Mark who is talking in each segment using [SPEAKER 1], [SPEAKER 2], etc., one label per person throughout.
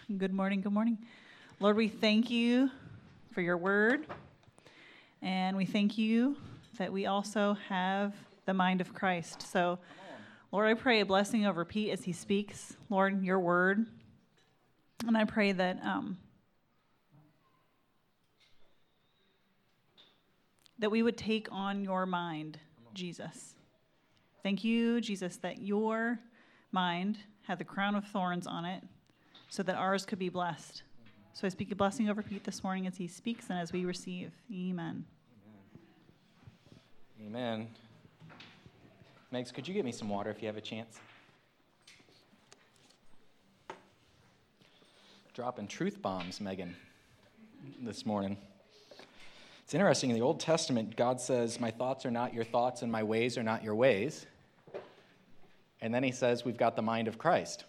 [SPEAKER 1] Good morning, good morning. Lord, we thank you for your word, and we thank you that we also have the mind of Christ. So, Lord, I pray a blessing over Pete as he speaks, Lord, your word. And I pray that that we would take on your mind, Jesus. Thank you, Jesus, that your mind had the crown of thorns on it so that ours could be blessed. So I speak a blessing over Pete this morning as he speaks and as we receive. Amen.
[SPEAKER 2] Amen. Megs, could you get me some water if you have a chance? Dropping truth bombs, Megan, this morning. It's interesting, in the Old Testament, God says, my thoughts are not your thoughts and my ways are not your ways. And then he says, we've got the mind of Christ.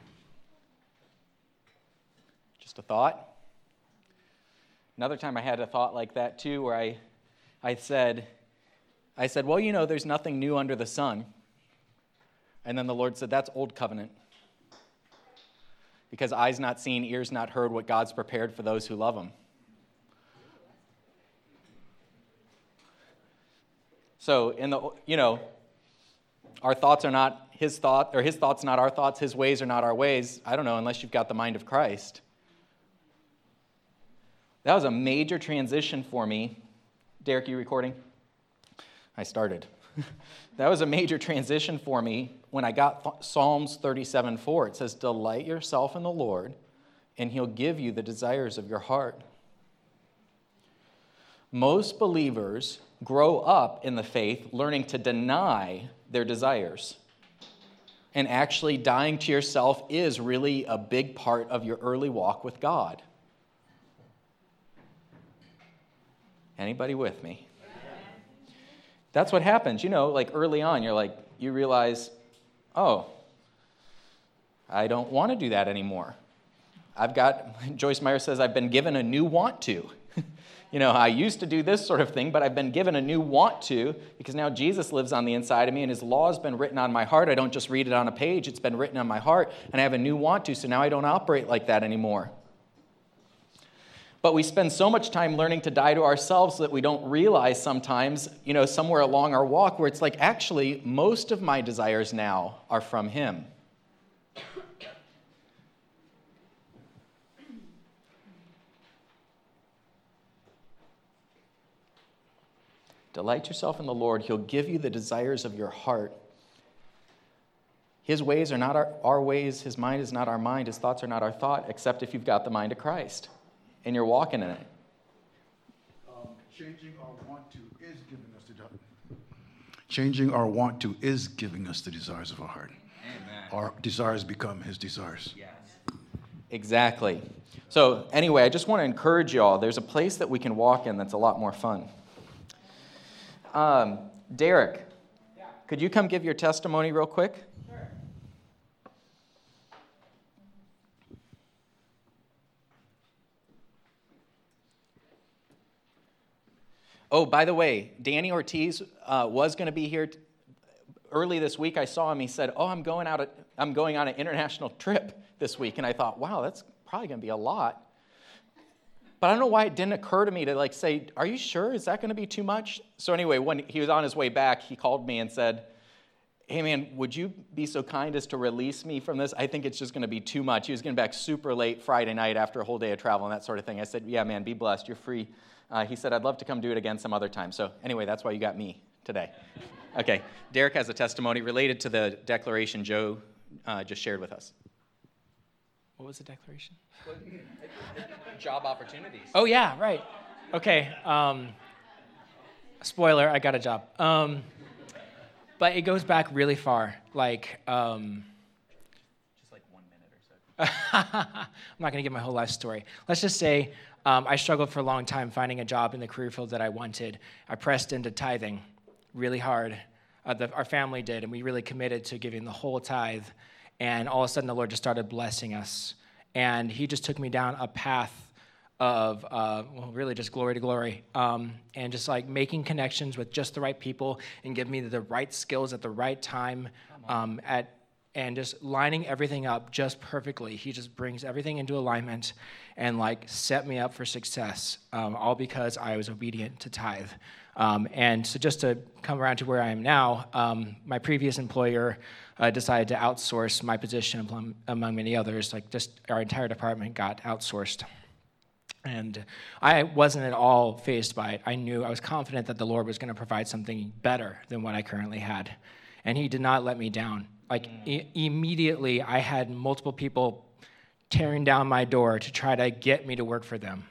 [SPEAKER 2] Just a thought. Another time I had a thought like that too, where I said, well, you know, there's nothing new under the sun. And then the Lord said, that's old covenant. Because eyes not seen, ears not heard what God's prepared for those who love him. So, our thoughts are not his thought, or his thoughts not our thoughts, his ways are not our ways. I don't know, unless you've got the mind of Christ. That was a major transition for me. Derek, you recording? I started. That was a major transition for me when I got Psalms 37:4. It says, delight yourself in the Lord, and he'll give you the desires of your heart. Most believers grow up in the faith learning to deny their desires. And actually dying to yourself is really a big part of your early walk with God. Anybody with me? That's what happens. Like early on, you realize, oh, I don't want to do that anymore. Joyce Meyer says, I've been given a new want to. I used to do this sort of thing, but I've been given a new want to because now Jesus lives on the inside of me and his law has been written on my heart. I don't just read it on a page. It's been written on my heart, and I have a new want to, so now I don't operate like that anymore. But we spend so much time learning to die to ourselves that we don't realize sometimes, somewhere along our walk where it's like, actually, most of my desires now are from him. Delight yourself in the Lord. He'll give you the desires of your heart. His ways are not our ways. His mind is not our mind. His thoughts are not our thought, except if you've got the mind of Christ and you're walking in it.
[SPEAKER 3] Changing our want to is giving us Changing our want to is giving us the desires of our heart. Amen. Our desires become his desires.
[SPEAKER 2] Yes. Exactly. So anyway, I just want to encourage y'all. There's a place that we can walk in that's a lot more fun. Derek, could you come give your testimony real quick?
[SPEAKER 4] Sure.
[SPEAKER 2] Oh, by the way, Danny Ortiz was going to be here early this week. I saw him. He said, I'm going on an international trip this week. And I thought, wow, that's probably going to be a lot. But I don't know why it didn't occur to me to say, are you sure? Is that going to be too much? So anyway, when he was on his way back, he called me and said, hey man, would you be so kind as to release me from this? I think it's just going to be too much. He was getting back super late Friday night after a whole day of travel and that sort of thing. I said, yeah man, be blessed. You're free. He said, I'd love to come do it again some other time. So anyway, that's why you got me today. Okay, Derek has a testimony related to the declaration Joe just shared with us.
[SPEAKER 4] What was the declaration?
[SPEAKER 2] Job opportunities.
[SPEAKER 4] Oh, yeah, right. Okay. Spoiler, I got a job. But it goes back really far.
[SPEAKER 2] Just like 1 minute or so.
[SPEAKER 4] I'm not going to give my whole life story. Let's just say I struggled for a long time finding a job in the career field that I wanted. I pressed into tithing really hard. Our family did, and we really committed to giving the whole tithe. And all of a sudden, the Lord just started blessing us. And he just took me down a path of, really just glory to glory. And just making connections with just the right people and giving me the right skills at the right time at and just lining everything up just perfectly. He just brings everything into alignment and like set me up for success, all because I was obedient to tithe. And so just to come around to where I am now, my previous employer decided to outsource my position among many others. Like just our entire department got outsourced. And I wasn't at all fazed by it. I was confident that the Lord was going to provide something better than what I currently had. And he did not let me down. Like immediately, I had multiple people tearing down my door to try to get me to work for them.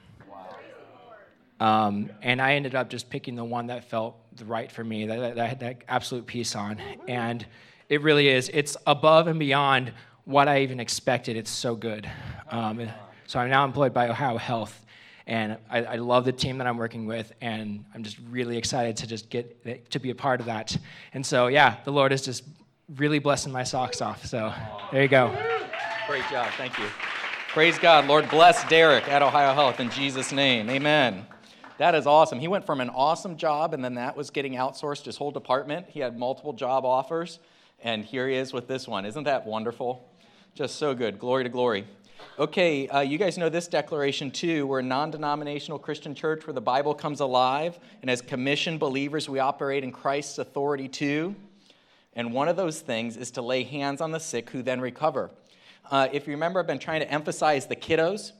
[SPEAKER 4] Wow. And I ended up just picking the one that felt right for me, that I had that absolute peace on. And it really is. It's above and beyond what I even expected. It's so good. So I'm now employed by Ohio Health, and I love the team that I'm working with, and I'm just really excited to just get to be a part of that. And so, yeah, the Lord is just really blessing my socks off. So there you go.
[SPEAKER 2] Great job. Thank you. Praise God. Lord, bless Derek at Ohio Health in Jesus' name. Amen. That is awesome. He went from an awesome job, and then that was getting outsourced, his whole department. He had multiple job offers, and here he is with this one. Isn't that wonderful? Just so good. Glory to glory. Okay, you guys know this declaration too. We're a non-denominational Christian church where the Bible comes alive, and as commissioned believers, we operate in Christ's authority too. And one of those things is to lay hands on the sick who then recover. If you remember, I've been trying to emphasize the kiddos.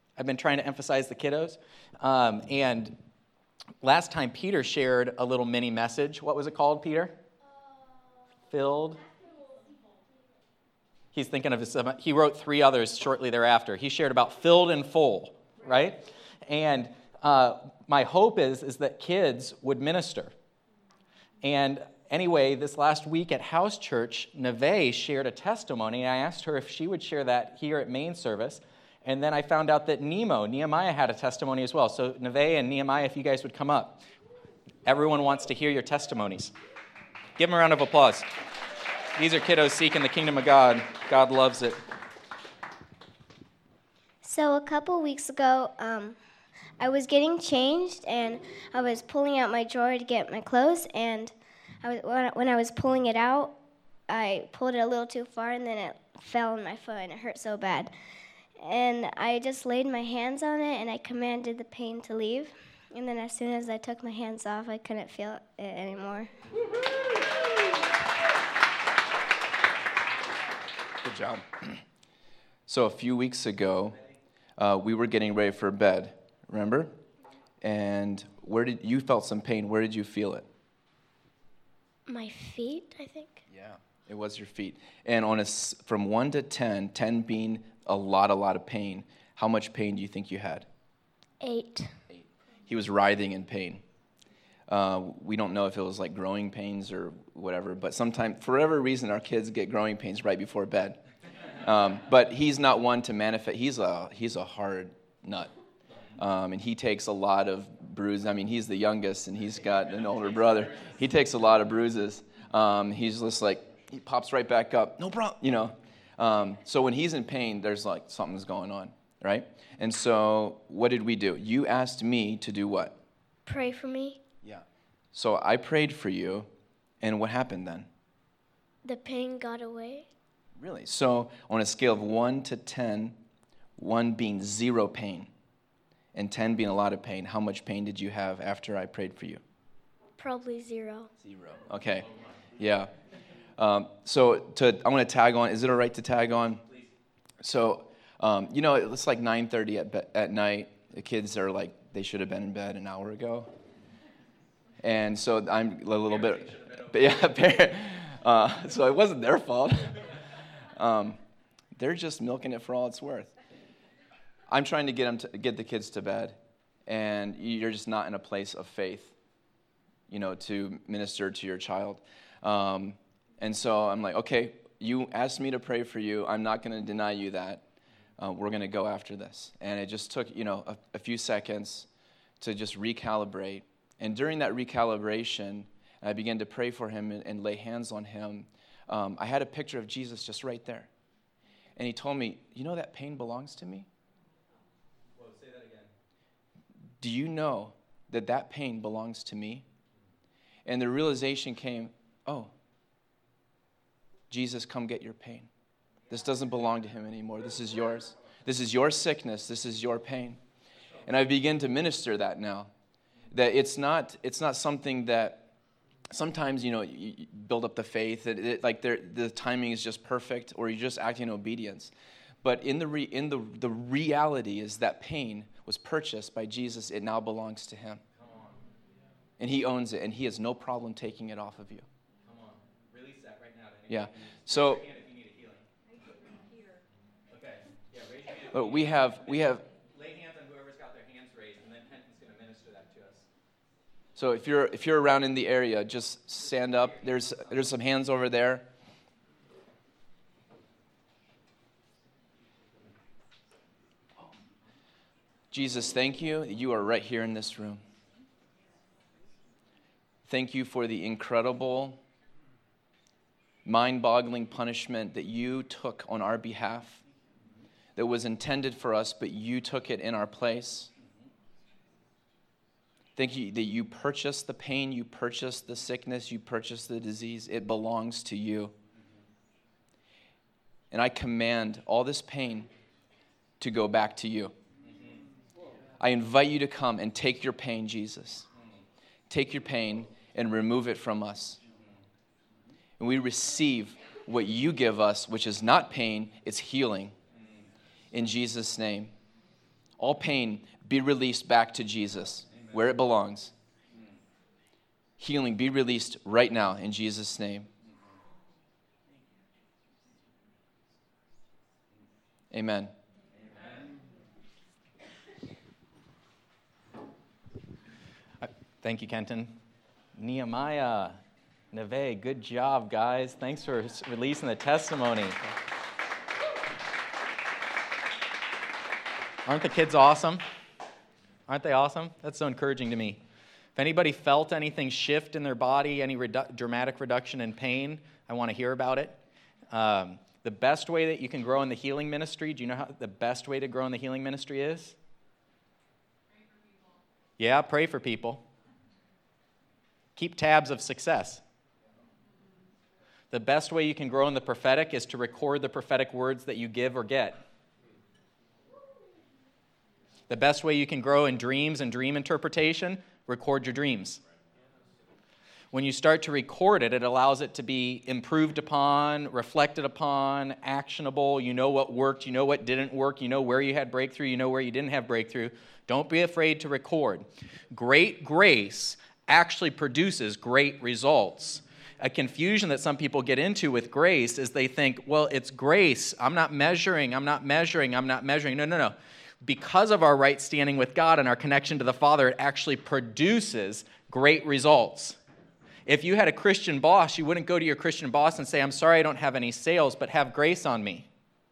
[SPEAKER 2] And last time Peter shared a little mini message. What was it called, Peter? Filled. He's thinking of his, he wrote 3 others shortly thereafter. He shared about filled and full, right? And my hope is that kids would minister. And anyway, this last week at House Church, Neve shared a testimony. I asked her if she would share that here at main service. And then I found out that Nehemiah had a testimony as well. So Neve and Nehemiah, if you guys would come up. Everyone wants to hear your testimonies. Give them a round of applause. These are kiddos seeking the kingdom of God. God loves it.
[SPEAKER 5] So a couple weeks ago, I was getting changed, and I was pulling out my drawer to get my clothes, and when I was pulling it out, I pulled it a little too far, and then it fell on my foot, and it hurt so bad. And I just laid my hands on it, and I commanded the pain to leave. And then as soon as I took my hands off, I couldn't feel it anymore.
[SPEAKER 6] Good job. So a few weeks ago, we were getting ready for bed, remember? And you felt some pain. Where did you feel it?
[SPEAKER 5] My feet, I think.
[SPEAKER 6] Yeah, it was your feet. And from 1 to 10, 10 being a lot of pain, how much pain do you think you had?
[SPEAKER 5] 8.
[SPEAKER 6] He was writhing in pain. We don't know if it was like growing pains or whatever, but sometimes, for whatever reason, our kids get growing pains right before bed. But he's not one to manifest. He's a hard nut, and he takes a lot of bruises. I mean, he's the youngest, and he's got an older brother. He takes a lot of bruises. He's just like, he pops right back up. No problem, So when he's in pain, there's like something's going on, right? And so what did we do? You asked me to do what?
[SPEAKER 5] Pray for me.
[SPEAKER 6] Yeah. So I prayed for you, and what happened then?
[SPEAKER 5] The pain got away.
[SPEAKER 6] Really? So on a scale of 1 to 10, 1 being 0 pain, and 10 being a lot of pain, how much pain did you have after I prayed for you?
[SPEAKER 5] Probably 0.
[SPEAKER 6] 0. Okay. Yeah. So I want to tag on. Is it all right to tag on? So, it's like 9:30 at night. The kids are like, they should have been in bed an hour ago. And so I'm a little bit, but yeah, so it wasn't their fault. They're just milking it for all it's worth. I'm trying to get the kids to bed, and you're just not in a place of faith, to minister to your child. And so I'm like, okay, you asked me to pray for you. I'm not going to deny you that. We're going to go after this. And it just took, a few seconds to just recalibrate. And during that recalibration, I began to pray for him and lay hands on him. I had a picture of Jesus just right there. And he told me, that pain belongs to me?
[SPEAKER 2] Whoa, say that again.
[SPEAKER 6] Do you know that pain belongs to me? And the realization came, oh, Jesus, come get your pain. This doesn't belong to him anymore. This is yours. This is your sickness. This is your pain. And I begin to minister that now. That it's not something that sometimes, you build up the faith. The timing is just perfect, or you just act in obedience. But the reality is that pain was purchased by Jesus. It now belongs to him. And he owns it, and he has no problem taking it off of you.
[SPEAKER 2] Come on. Release that right now.
[SPEAKER 6] Yeah. So, but we have.
[SPEAKER 2] Lay hands on whoever's got their hands raised, and then Kenton's going to minister that to us.
[SPEAKER 6] So if you're around in the area, just stand up. There's some hands over there. Jesus, thank you that you are right here in this room. Thank you for the incredible, mind-boggling punishment that you took on our behalf, that was intended for us, but you took it in our place. Thank you that you purchased the pain, you purchased the sickness, you purchased the disease. It belongs to you. And I command all this pain to go back to you. I invite you to come and take your pain, Jesus. Take your pain and remove it from us. And we receive what you give us, which is not pain, it's healing. In Jesus' name. All pain be released back to Jesus, where it belongs. Healing be released right now in Jesus' name. Amen.
[SPEAKER 2] Thank you, Kenton. Nehemiah, Neve, good job, guys. Thanks for releasing the testimony. Aren't the kids awesome? Aren't they awesome? That's so encouraging to me. If anybody felt anything shift in their body, any dramatic reduction in pain, I want to hear about it. The best way that you can grow in the healing ministry, do you know how the best way to grow in the healing ministry is? Pray for people. Yeah, pray for people. Keep tabs of success. The best way you can grow in the prophetic is to record the prophetic words that you give or get. The best way you can grow in dreams and dream interpretation, record your dreams. When you start to record it, it allows it to be improved upon, reflected upon, actionable. You know what worked, you know what didn't work, you know where you had breakthrough, you know where you didn't have breakthrough. Don't be afraid to record. Great grace actually produces great results. A confusion that some people get into with grace is they think, well, it's grace. I'm not measuring. No. Because of our right standing with God and our connection to the Father, it actually produces great results. If you had a Christian boss, you wouldn't go to your Christian boss and say, I'm sorry I don't have any sales, but have grace on me.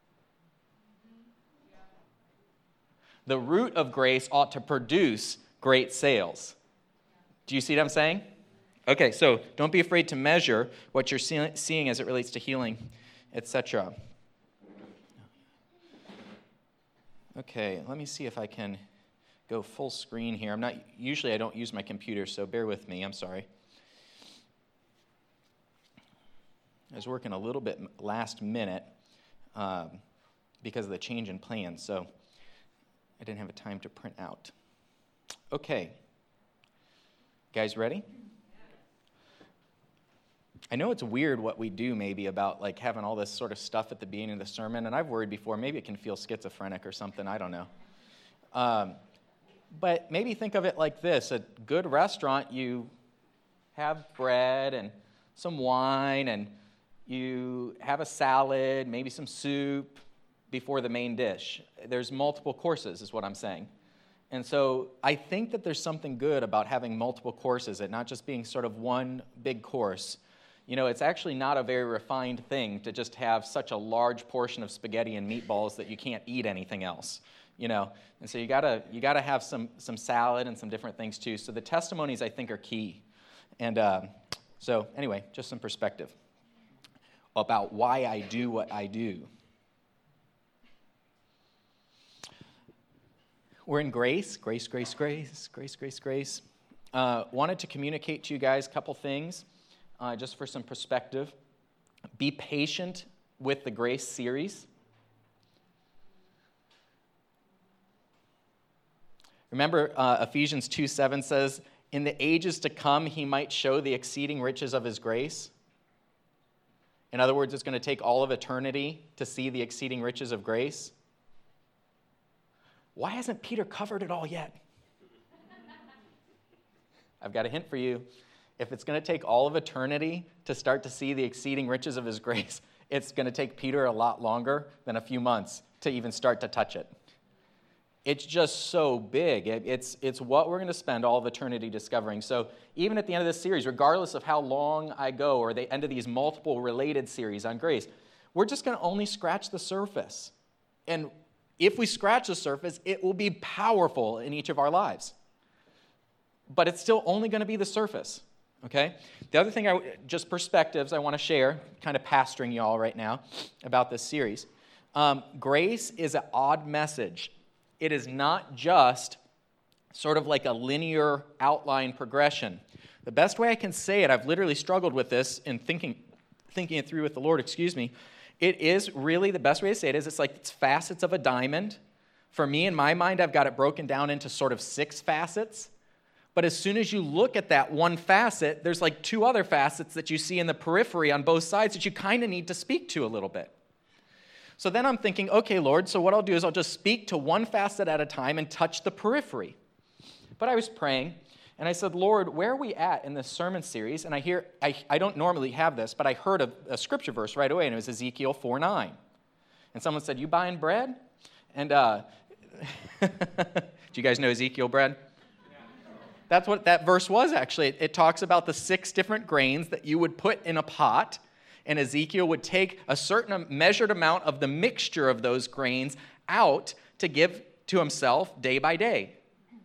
[SPEAKER 2] The root of grace ought to produce great sales. Do you see what I'm saying? Okay, so don't be afraid to measure what you're seeing as it relates to healing, etc. Okay, let me see if I can go full screen here. Usually I don't use my computer, so bear with me. I'm sorry. I was working a little bit last minute because of the change in plans, so I didn't have a time to print out. Okay. Guys ready? I know it's weird what we do maybe about like having all this sort of stuff at the beginning of the sermon, and I've worried before, maybe it can feel schizophrenic or something, I don't know. But maybe think of it like this. At a good restaurant, you have bread and some wine, and you have a salad, maybe some soup before the main dish. There's multiple courses is what I'm saying. And so I think that there's something good about having multiple courses and not just being sort of one big course. You know, it's actually not a very refined thing to just have such a large portion of spaghetti and meatballs that you can't eat anything else, you know. And so you gotta have some salad and some different things too. So the testimonies, I think, are key. And so anyway, just some perspective about why I do what I do. We're in grace. Wanted to communicate to you guys a couple things just for some perspective. be patient with the Grace series. Remember, Ephesians 2:7 says, in the ages to come, he might show the exceeding riches of his grace. In other words, it's going to take all of eternity to see the exceeding riches of grace. Why hasn't Peter covered it all yet? I've got a hint for you. If it's going to take all of eternity to start to see the exceeding riches of his grace, it's going to take Peter a lot longer than a few months to even start to touch it. It's just so big. It's what we're going to spend all of eternity discovering. So even at the end of this series, regardless of how long I go or the end of these multiple related series on grace, we're just going to only scratch the surface. And if we scratch the surface, it will be powerful in each of our lives. But it's still only going to be the surface, okay? The other thing, just perspectives I want to share, kind of pastoring y'all right now about this series. Grace is an odd message. It is not just sort of like a linear outline progression. The best way I can say it, I've literally struggled with this in thinking it through with the Lord, it is really, the best way to say it is it's facets of a diamond. For me, in my mind, I've got it broken down into sort of 6 facets. But as soon as you look at that one facet, there's like 2 other facets that you see in the periphery on both sides that you kind of need to speak to a little bit. So then I'm thinking, okay, Lord, so what I'll do is I'll just speak to one facet at a time and touch the periphery. But I was praying, and I said, Lord, where are we at in this sermon series? And I don't normally have this, but I heard a scripture verse right away, and it was Ezekiel 4:9. And someone said, you buying bread? And do you guys know Ezekiel bread? That's what that verse was, actually. It talks about the 6 different grains that you would put in a pot, and Ezekiel would take a certain measured amount of the mixture of those grains out to give to himself day by day.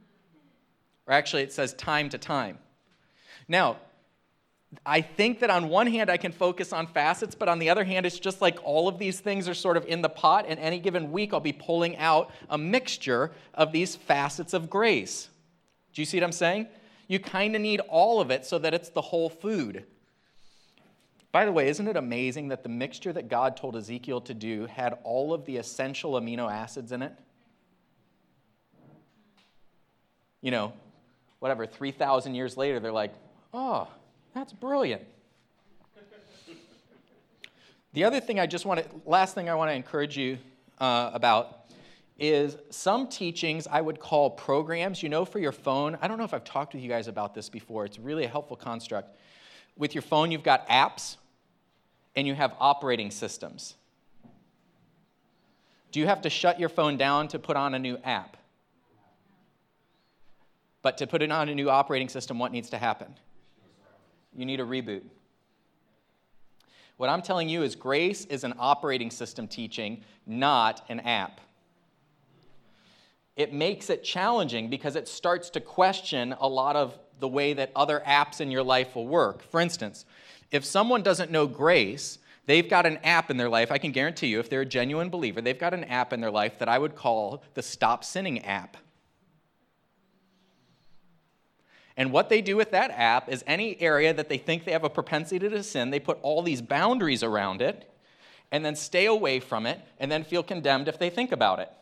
[SPEAKER 2] Or actually, it says time to time. Now, I think that on one hand, I can focus on facets, but on the other hand, it's just like all of these things are sort of in the pot, and any given week, I'll be pulling out a mixture of these facets of grace. Do you see what I'm saying? You kind of need all of it so that it's the whole food. By the way, isn't it amazing that the mixture that God told Ezekiel to do had all of the essential amino acids in it? 3,000 years later, they're like, oh, that's brilliant. The other thing last thing I want to encourage you about is some teachings I would call programs, for your phone. I don't know if I've talked with you guys about this before. It's really a helpful construct. With your phone, you've got apps, and you have operating systems. Do you have to shut your phone down to put on a new app? But to put it on a new operating system, what needs to happen? You need a reboot. What I'm telling you is grace is an operating system teaching, not an app. It makes it challenging because it starts to question a lot of the way that other apps in your life will work. For instance, if someone doesn't know grace, they've got an app in their life. I can guarantee you, if they're a genuine believer, they've got an app in their life that I would call the Stop Sinning app. And what they do with that app is any area that they think they have a propensity to sin, they put all these boundaries around it and then stay away from it and then feel condemned if they think about it.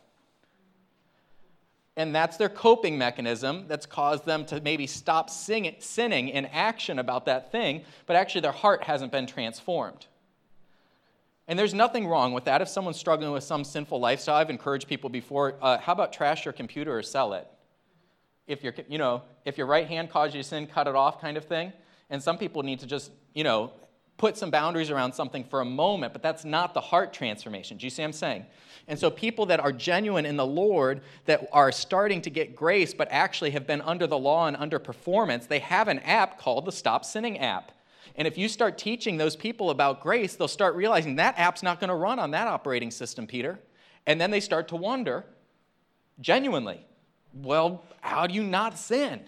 [SPEAKER 2] And that's their coping mechanism that's caused them to maybe stop sinning in action about that thing, but actually their heart hasn't been transformed. And there's nothing wrong with that. If someone's struggling with some sinful lifestyle, I've encouraged people before, how about trash your computer or sell it? If your right hand caused you to sin, cut it off kind of thing. And some people need to just, put some boundaries around something for a moment, but that's not the heart transformation. Do you see what I'm saying? And so people that are genuine in the Lord, that are starting to get grace, but actually have been under the law and under performance, they have an app called the Stop Sinning app. And if you start teaching those people about grace, they'll start realizing that app's not going to run on that operating system, Peter. And then they start to wonder, genuinely, well, how do you not sin?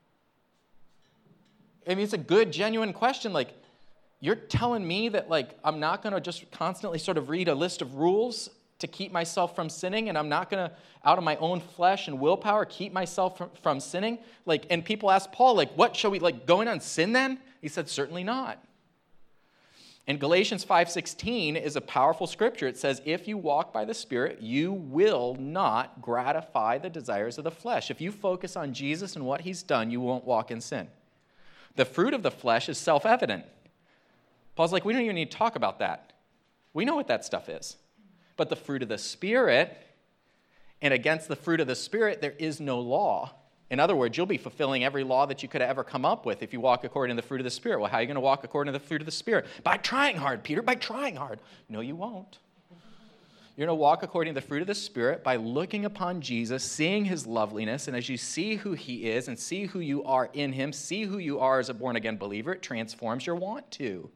[SPEAKER 2] I mean, it's a good, genuine question. Like, you're telling me that, I'm not going to just constantly sort of read a list of rules to keep myself from sinning, and I'm not going to, out of my own flesh and willpower, keep myself from sinning? And people ask Paul, what shall we, going on sin then? He said, certainly not. And Galatians 5:16 is a powerful scripture. It says, if you walk by the Spirit, you will not gratify the desires of the flesh. If you focus on Jesus and what he's done, you won't walk in sin. The fruit of the flesh is self-evident. Paul's like, we don't even need to talk about that. We know what that stuff is. But the fruit of the Spirit, and against the fruit of the Spirit, there is no law. In other words, you'll be fulfilling every law that you could have ever come up with if you walk according to the fruit of the Spirit. Well, how are you going to walk according to the fruit of the Spirit? By trying hard, Peter, by trying hard. No, you won't. You're going to walk according to the fruit of the Spirit by looking upon Jesus, seeing his loveliness, and as you see who he is and see who you are in him, see who you are as a born-again believer, it transforms your want to.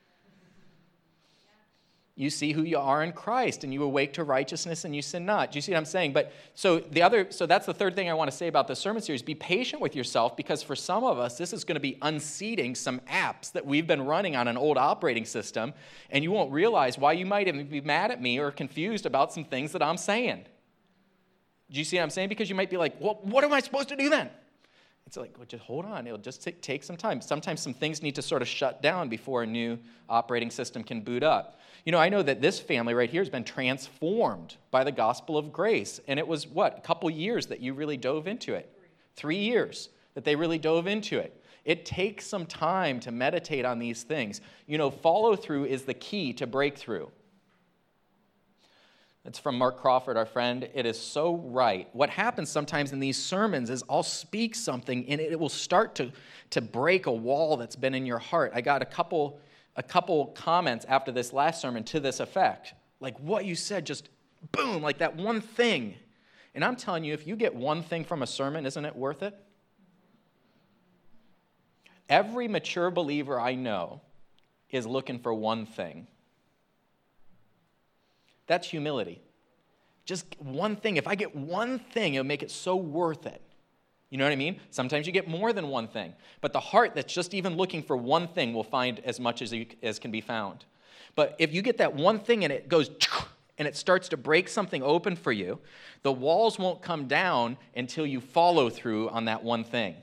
[SPEAKER 2] You see who you are in Christ, and you awake to righteousness, and you sin not. Do you see what I'm saying? But so that's the third thing I want to say about the sermon series. Be patient with yourself, because for some of us, this is going to be unseating some apps that we've been running on an old operating system, and you won't realize why you might even be mad at me or confused about some things that I'm saying. Do you see what I'm saying? Because you might be like, well, what am I supposed to do then? It's like, well, just hold on. It'll just take some time. Sometimes some things need to sort of shut down before a new operating system can boot up. You know, I know that this family right here has been transformed by the gospel of grace. And it was, a couple years that you really dove into it? 3 years that they really dove into it. It takes some time to meditate on these things. You know, follow through is the key to breakthrough. It's from Mark Crawford, our friend. It is so right. What happens sometimes in these sermons is I'll speak something and it will start to break a wall that's been in your heart. I got a couple comments after this last sermon to this effect. Like what you said, just boom, like that one thing. And I'm telling you, if you get one thing from a sermon, isn't it worth it? Every mature believer I know is looking for one thing. That's humility. Just one thing. If I get one thing, it'll make it so worth it. You know what I mean? Sometimes you get more than one thing. But the heart that's just even looking for one thing will find as much as can be found. But if you get that one thing and it goes and it starts to break something open for you, the walls won't come down until you follow through on that one thing.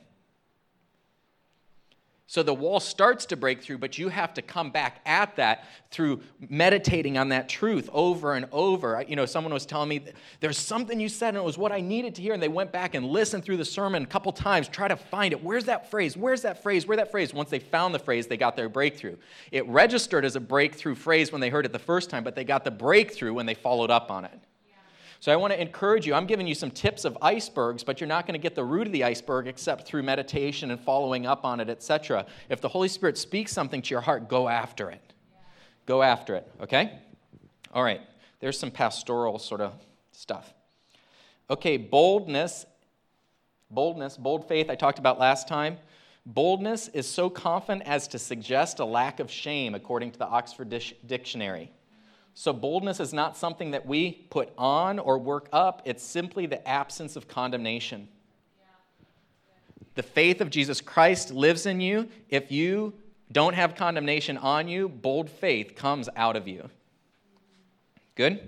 [SPEAKER 2] So the wall starts to break through, but you have to come back at that through meditating on that truth over and over. You know, someone was telling me, there's something you said, and it was what I needed to hear, and they went back and listened through the sermon a couple times, try to find it. Where's that phrase? Where's that phrase? Where's that phrase? Once they found the phrase, they got their breakthrough. It registered as a breakthrough phrase when they heard it the first time, but they got the breakthrough when they followed up on it. So I want to encourage you. I'm giving you some tips of icebergs, but you're not going to get the root of the iceberg except through meditation and following up on it, etc. If the Holy Spirit speaks something to your heart, go after it. Go after it, okay? All right. There's some pastoral sort of stuff. Okay, bold faith I talked about last time. Boldness is so confident as to suggest a lack of shame, according to the Oxford Dictionary. So boldness is not something that we put on or work up. It's simply the absence of condemnation. The faith of Jesus Christ lives in you. If you don't have condemnation on you, bold faith comes out of you. Good?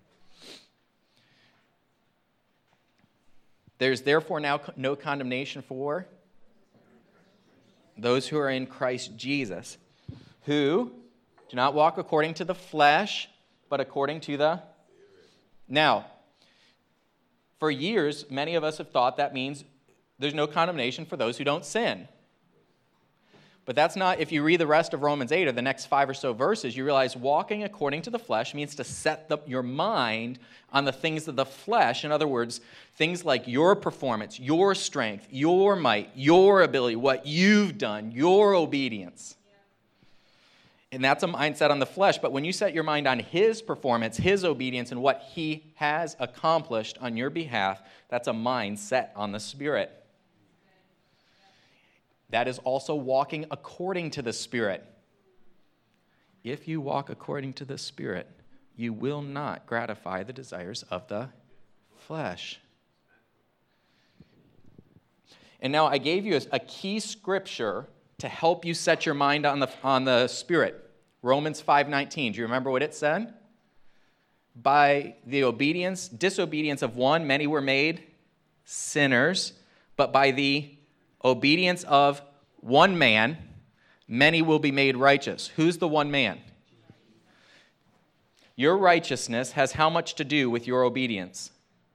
[SPEAKER 2] There's therefore now no condemnation for those who are in Christ Jesus, who do not walk according to the flesh, but according to the... Now, for years, many of us have thought that means there's no condemnation for those who don't sin. But that's not, if you read the rest of Romans 8 or the next 5 or so verses, you realize walking according to the flesh means to set your mind on the things of the flesh. In other words, things like your performance, your strength, your might, your ability, what you've done, your obedience. And that's a mindset on the flesh. But when you set your mind on his performance, his obedience, and what he has accomplished on your behalf, that's a mind set on the Spirit. That is also walking according to the Spirit. If you walk according to the Spirit, you will not gratify the desires of the flesh. And now I gave you a key scripture to help you set your mind on the Spirit. Romans 5:19. Do you remember what it said? By the disobedience of one, many were made sinners, but by the obedience of one man, many will be made righteous. Who's the one man? Your righteousness has how much to do with your obedience?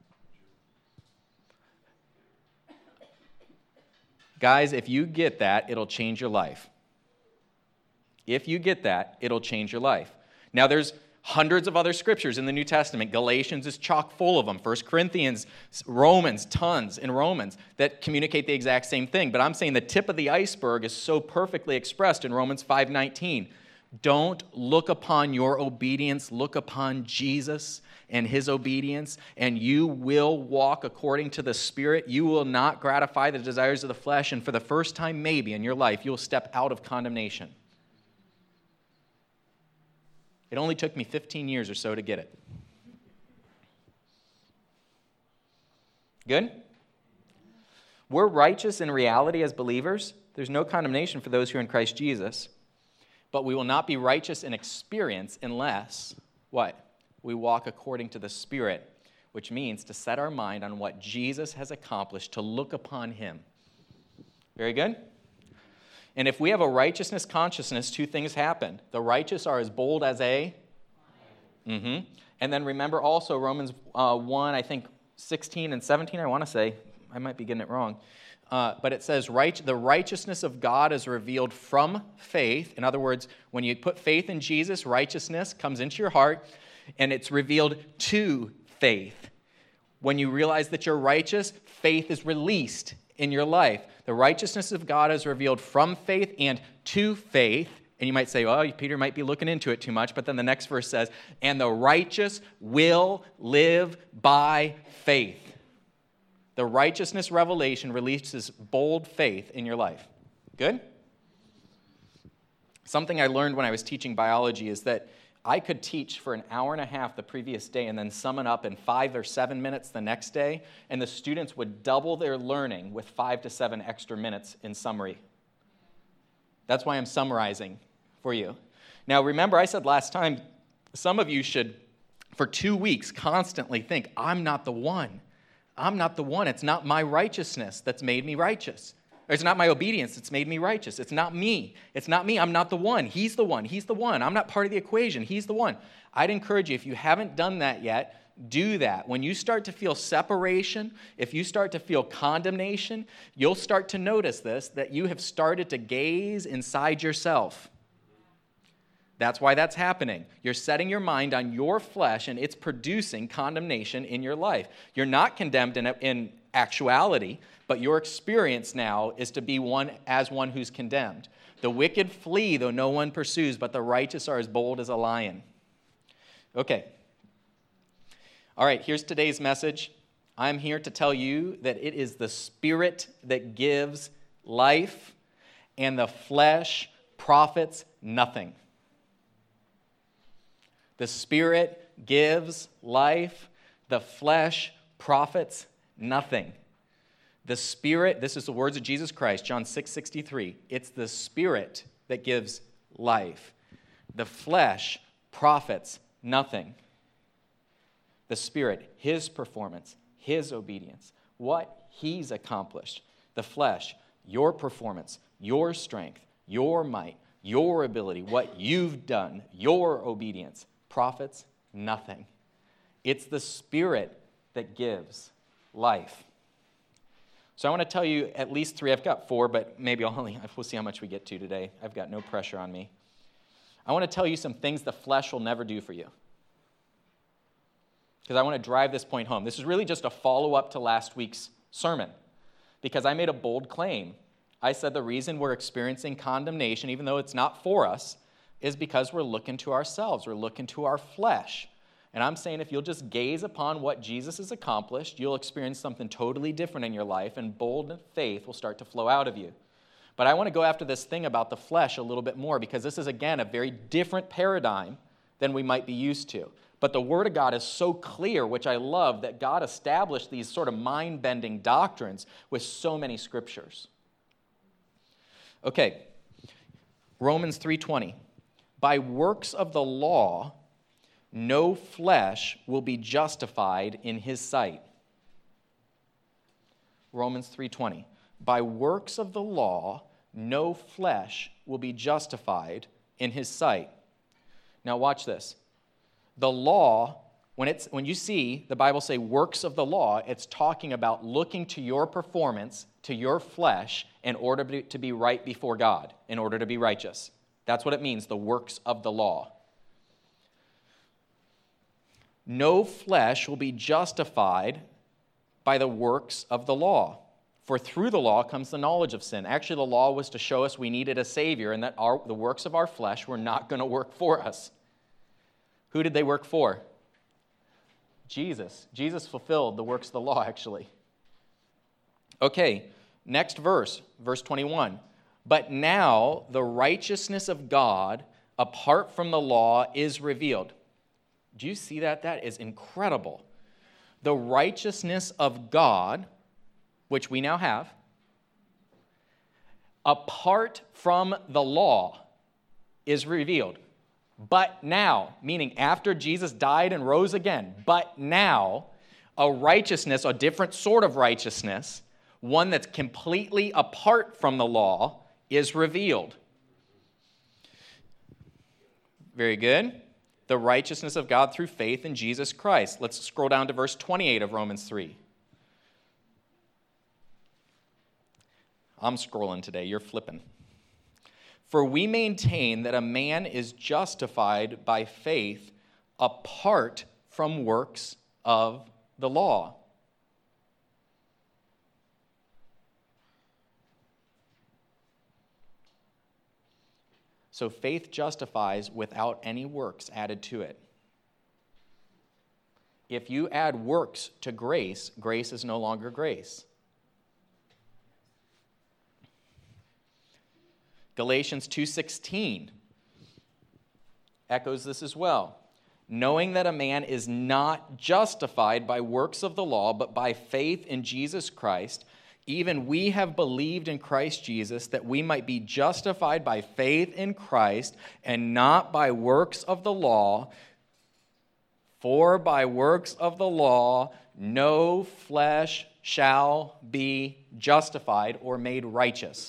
[SPEAKER 2] Guys, if you get that, it'll change your life. If you get that, it'll change your life. Now, there's hundreds of other scriptures in the New Testament. Galatians is chock full of them. 1 Corinthians, Romans, tons in Romans that communicate the exact same thing. But I'm saying the tip of the iceberg is so perfectly expressed in Romans 5:19. Don't look upon your obedience, look upon Jesus and his obedience, and you will walk according to the Spirit. You will not gratify the desires of the flesh, and for the first time maybe in your life, you'll step out of condemnation. It only took me 15 years or so to get it. Good? We're righteous in reality as believers. There's no condemnation for those who are in Christ Jesus. But we will not be righteous in experience unless, what? We walk according to the Spirit, which means to set our mind on what Jesus has accomplished, to look upon him. Very good? And if we have a righteousness consciousness, two things happen. The righteous are as bold as a... And then remember also Romans 1, I think 16 and 17, I want to say. I might be getting it wrong. But it says, the righteousness of God is revealed from faith. In other words, when you put faith in Jesus, righteousness comes into your heart, and it's revealed to faith. When you realize that you're righteous, faith is released in your life. The righteousness of God is revealed from faith and to faith. And you might say, well, Peter might be looking into it too much. But then the next verse says, and the righteous will live by faith. The righteousness revelation releases bold faith in your life. Good? Something I learned when I was teaching biology is that I could teach for an hour and a half the previous day and then sum it up in 5 or 7 minutes the next day, and the students would double their learning with 5 to 7 extra minutes in summary. That's why I'm summarizing for you. Now, remember, I said last time, some of you should, for 2 weeks, constantly think, I'm not the one. I'm not the one. It's not my righteousness that's made me righteous. Or it's not my obedience that's made me righteous. It's not me. It's not me. I'm not the one. He's the one. He's the one. I'm not part of the equation. He's the one. I'd encourage you, if you haven't done that yet, do that. When you start to feel separation, if you start to feel condemnation, you'll start to notice this, that you have started to gaze inside yourself. That's why that's happening. You're setting your mind on your flesh, and it's producing condemnation in your life. You're not condemned in actuality, but your experience now is to be one who's condemned. The wicked flee, though no one pursues, but the righteous are as bold as a lion. Okay. All right, here's today's message. I'm here to tell you that it is the Spirit that gives life, and the flesh profits nothing. The Spirit gives life, the flesh profits nothing. The Spirit, this is the words of Jesus Christ, John 6:63. It's the Spirit that gives life. The flesh profits nothing. The Spirit, his performance, his obedience, what he's accomplished. The flesh, your performance, your strength, your might, your ability, what you've done, your obedience, profits nothing. It's the Spirit that gives life. So I want to tell you at least 3. I've got 4, but maybe we'll see how much we get to today. I've got no pressure on me. I want to tell you some things the flesh will never do for you, because I want to drive this point home. This is really just a follow-up to last week's sermon, because I made a bold claim. I said the reason we're experiencing condemnation, even though it's not for us, is because we're looking to ourselves. We're looking to our flesh. And I'm saying if you'll just gaze upon what Jesus has accomplished, you'll experience something totally different in your life, and bold faith will start to flow out of you. But I want to go after this thing about the flesh a little bit more, because this is, again, a very different paradigm than we might be used to. But the Word of God is so clear, which I love, that God established these sort of mind-bending doctrines with so many scriptures. Okay, Romans 3:20. By works of the law, no flesh will be justified in his sight. Romans 3:20. By works of the law, no flesh will be justified in his sight. Now watch this. The law, when you see the Bible say works of the law, it's talking about looking to your performance, to your flesh, in order to be right before God, in order to be righteous. That's what it means, the works of the law. No flesh will be justified by the works of the law. For through the law comes the knowledge of sin. Actually, the law was to show us we needed a Savior and that the works of our flesh were not going to work for us. Who did they work for? Jesus. Jesus fulfilled the works of the law, actually. Okay, next verse, verse 21. But now the righteousness of God apart from the law is revealed. Do you see that? That is incredible. The righteousness of God, which we now have, apart from the law, is revealed. But now, meaning after Jesus died and rose again, but now, a righteousness, a different sort of righteousness, one that's completely apart from the law, is revealed. Very good. The righteousness of God through faith in Jesus Christ. Let's scroll down to verse 28 of Romans 3. I'm scrolling today, you're flipping. For we maintain that a man is justified by faith apart from works of the law. So faith justifies without any works added to it. If you add works to grace, grace is no longer grace. Galatians 2:16 echoes this as well. Knowing that a man is not justified by works of the law, but by faith in Jesus Christ, even we have believed in Christ Jesus that we might be justified by faith in Christ and not by works of the law. For by works of the law, no flesh shall be justified or made righteous.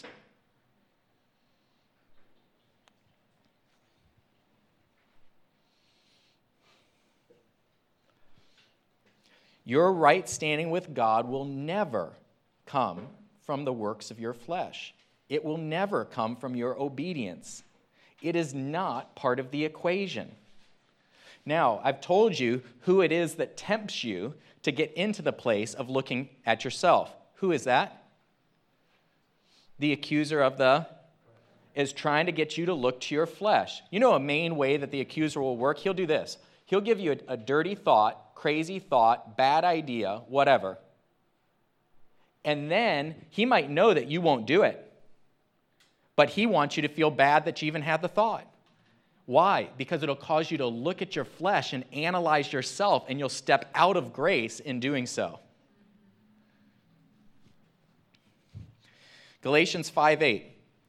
[SPEAKER 2] Your right standing with God will never come from the works of your flesh. It will never come from your obedience. It is not part of the equation. Now, I've told you who it is that tempts you to get into the place of looking at yourself. Who is that? The accuser of the is trying to get you to look to your flesh. You know a main way that the accuser will work? He'll do this. He'll give you a dirty thought, crazy thought, bad idea, whatever. And then he might know that you won't do it. But he wants you to feel bad that you even had the thought. Why? Because it'll cause you to look at your flesh and analyze yourself, and you'll step out of grace in doing so. Galatians 5:8.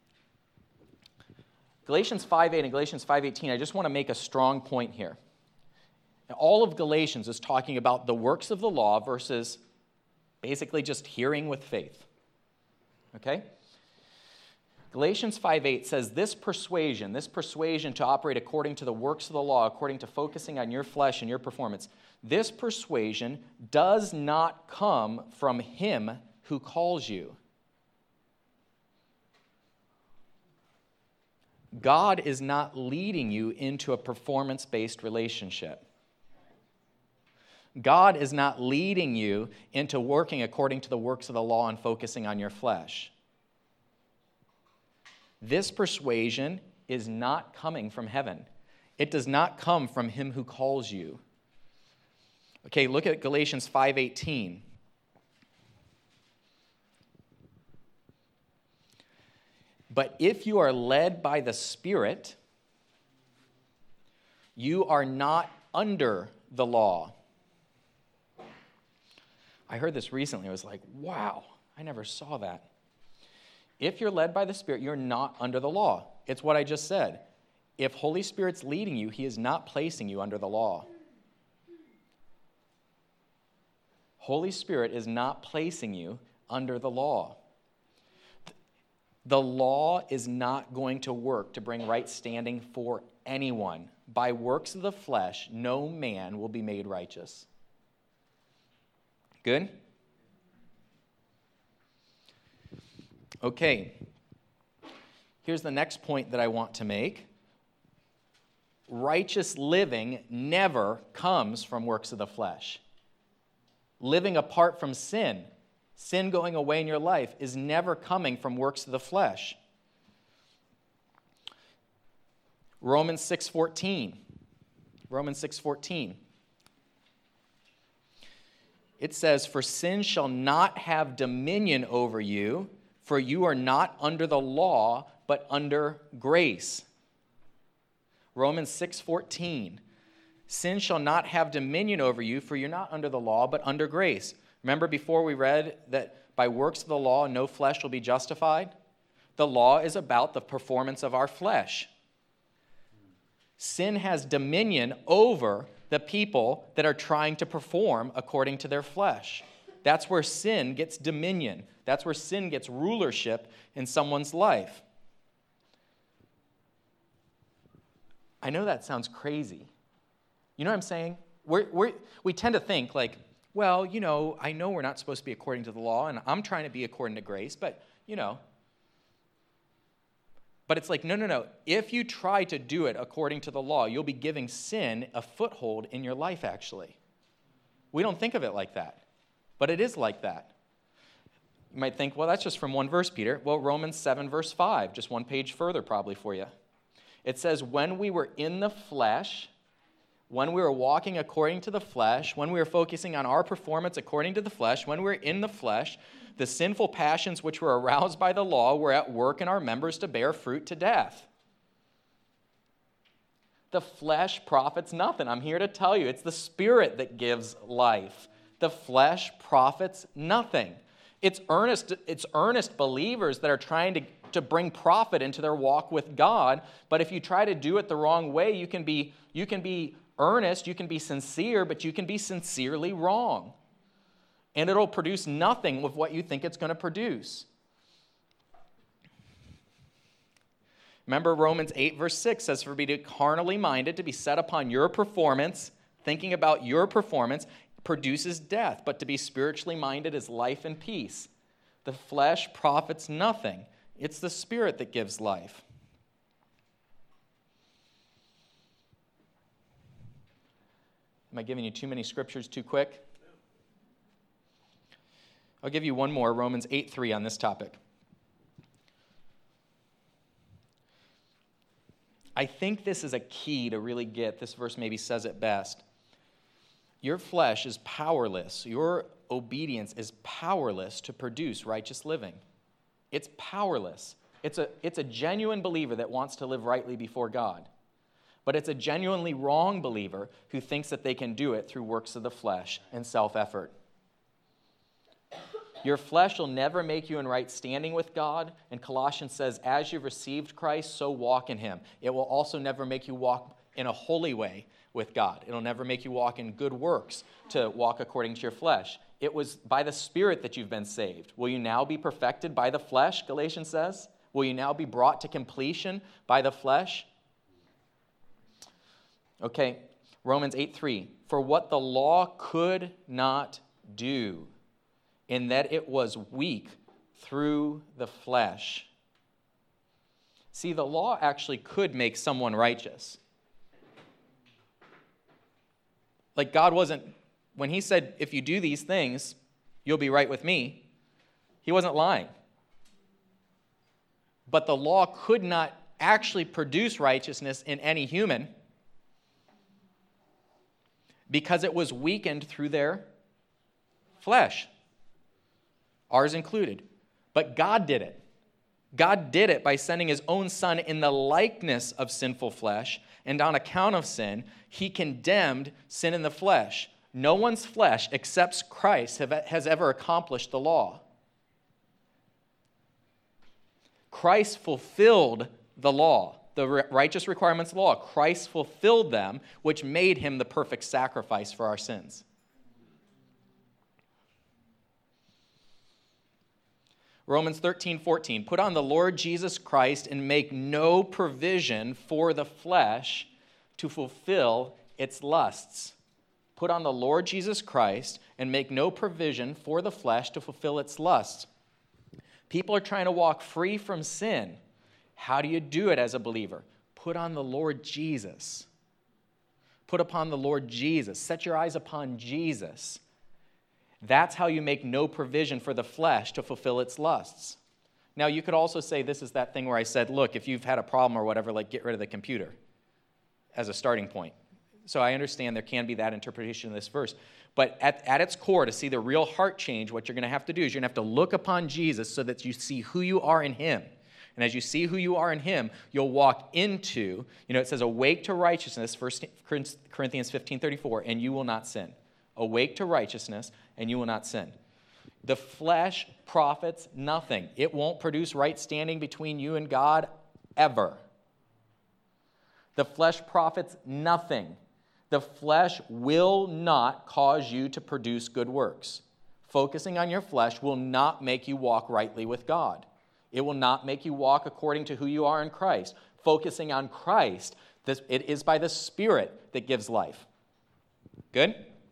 [SPEAKER 2] Galatians 5:8 and Galatians 5:18, I just want to make a strong point here. All of Galatians is talking about the works of the law versus basically just hearing with faith. Okay? Galatians 5:8 says this persuasion to operate according to the works of the law, according to focusing on your flesh and your performance, this persuasion does not come from him who calls you. God is not leading you into a performance-based relationship. God is not leading you into working according to the works of the law and focusing on your flesh. This persuasion is not coming from heaven. It does not come from him who calls you. Okay, look at Galatians 5:18. But if you are led by the Spirit, you are not under the law. I heard this recently. I was like, wow, I never saw that. If you're led by the Spirit, you're not under the law. It's what I just said. If Holy Spirit's leading you, he is not placing you under the law. Holy Spirit is not placing you under the law. The law is not going to work to bring right standing for anyone. By works of the flesh, no man will be made righteous. Good? Okay. Here's the next point that I want to make. Righteous living never comes from works of the flesh. Living apart from sin, sin going away in your life, is never coming from works of the flesh. Romans 6:14. Romans 6:14. It says, "For sin shall not have dominion over you, for you are not under the law, but under grace." Romans 6:14. "Sin shall not have dominion over you, for you're not under the law, but under grace." Remember before we read that by works of the law, no flesh will be justified? The law is about the performance of our flesh. Sin has dominion over the people that are trying to perform according to their flesh. That's where sin gets dominion. That's where sin gets rulership in someone's life. I know that sounds crazy. You know what I'm saying? We tend to think like, well, I know we're not supposed to be according to the law, and I'm trying to be according to grace, but, But it's like, no. If you try to do it according to the law, you'll be giving sin a foothold in your life, actually. We don't think of it like that, but it is like that. You might think, well, that's just from one verse, Peter. Well, Romans 7, verse 5, just one page further probably for you. It says, when we were in the flesh, when we were walking according to the flesh, when we were focusing on our performance according to the flesh, when we were in the flesh, the sinful passions which were aroused by the law were at work in our members to bear fruit to death. The flesh profits nothing. I'm here to tell you, it's the Spirit that gives life. The flesh profits nothing. It's earnest believers that are trying to bring profit into their walk with God. But if you try to do it the wrong way, you can be earnest, you can be sincere, but you can be sincerely wrong. And it'll produce nothing with what you think it's going to produce. Remember Romans 8, verse 6 says, "For be carnally minded, to be set upon your performance, thinking about your performance, produces death, but to be spiritually minded is life and peace." The flesh profits nothing. It's the Spirit that gives life. Am I giving you too many scriptures too quick? I'll give you one more, Romans 8:3 on this topic. I think this is a key to really get. This verse maybe says it best. Your flesh is powerless. Your obedience is powerless to produce righteous living. It's powerless. It's a genuine believer that wants to live rightly before God. But it's a genuinely wrong believer who thinks that they can do it through works of the flesh and self-effort. Your flesh will never make you in right standing with God. And Colossians says, as you've received Christ, so walk in him. It will also never make you walk in a holy way with God. It'll never make you walk in good works to walk according to your flesh. It was by the Spirit that you've been saved. Will you now be perfected by the flesh, Galatians says? Will you now be brought to completion by the flesh? Okay, Romans 8:3. For what the law could not do, in that it was weak through the flesh. See, the law actually could make someone righteous. Like God wasn't, when he said, if you do these things, you'll be right with me, he wasn't lying. But the law could not actually produce righteousness in any human because it was weakened through their flesh. Ours included. But God did it. God did it by sending his own Son in the likeness of sinful flesh, and on account of sin, he condemned sin in the flesh. No one's flesh, except Christ, has ever accomplished the law. Christ fulfilled the law, the righteous requirements of the law. Christ fulfilled them, which made him the perfect sacrifice for our sins. Romans 13:14. Put on the Lord Jesus Christ and make no provision for the flesh to fulfill its lusts. Put on the Lord Jesus Christ and make no provision for the flesh to fulfill its lusts. People are trying to walk free from sin. How do you do it as a believer? Put on the Lord Jesus. Put upon the Lord Jesus. Set your eyes upon Jesus. That's how you make no provision for the flesh to fulfill its lusts. Now, you could also say this is that thing where I said, look, if you've had a problem or whatever, like get rid of the computer as a starting point. So I understand there can be that interpretation of this verse. But at its core, to see the real heart change, what you're going to have to do is you're going to have to look upon Jesus so that you see who you are in him. And as you see who you are in him, you'll walk into, it says, awake to righteousness, 1 Corinthians 15:34, and you will not sin. Awake to righteousness, and you will not sin. The flesh profits nothing. It won't produce right standing between you and God ever. The flesh profits nothing. The flesh will not cause you to produce good works. Focusing on your flesh will not make you walk rightly with God. It will not make you walk according to who you are in Christ. Focusing on Christ, it is by the Spirit that gives life. Good?